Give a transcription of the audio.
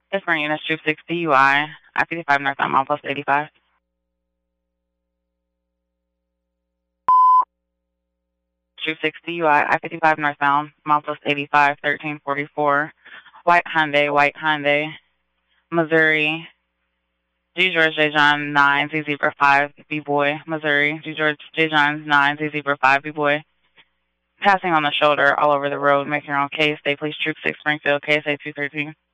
It's for units Troop 6 DUI, I-55 northbound, mile plus 85. Troop 6 DUI, I-55 northbound, mile plus 85, 1344. White Hyundai, Missouri. G. George J. John 9, Z Zebra 5, B-Boy, Missouri. G. George J. John 9, Z Zebra 5, B-Boy. Passing on the shoulder all over the road. Make your own case. State Police Troop 6 Springfield, KSA 213.